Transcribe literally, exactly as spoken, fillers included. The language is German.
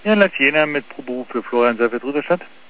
Ja, Lass Jena mit Proberuf für Florian Seifert Rüderstadt.